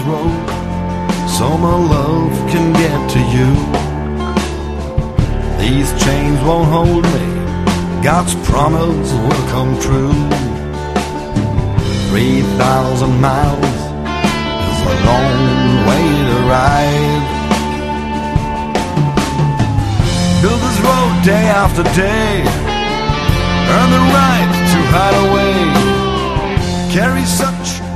road so my love can get to you. These chains won't hold me, God's promise will come true. 3,000 miles is a long way to ride. Build this road day after day, earn the right to hide away, carry such